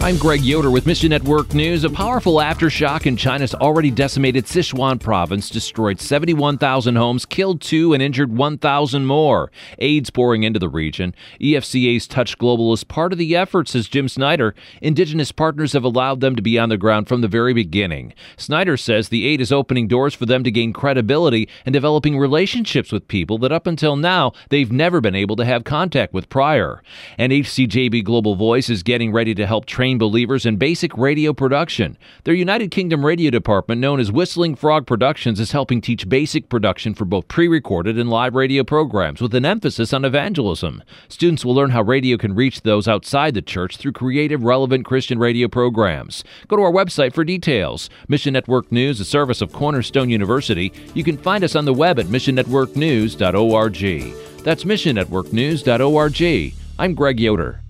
I'm Greg Yoder with Mission Network News. A powerful aftershock in China's already decimated Sichuan province destroyed 71,000 homes, killed 2 and injured 1,000 more. Aid's pouring into the region. EFCA's Touch Global is part of the effort, says Jim Snyder. Indigenous partners have allowed them to be on the ground from the very beginning. Snyder says the aid is opening doors for them to gain credibility and developing relationships with people that up until now they've never been able to have contact with prior. And HCJB Global Voice is getting ready to help train believers in basic radio production. Their United Kingdom radio department, known as Whistling Frog Productions, is helping teach basic production for both pre-recorded and live radio programs with an emphasis on evangelism. Students will learn how radio can reach those outside the church through creative, relevant Christian radio programs. Go to our website for details. Mission Network News, a service of Cornerstone University. You can find us on the web at missionnetworknews.org. That's missionnetworknews.org. I'm Greg Yoder.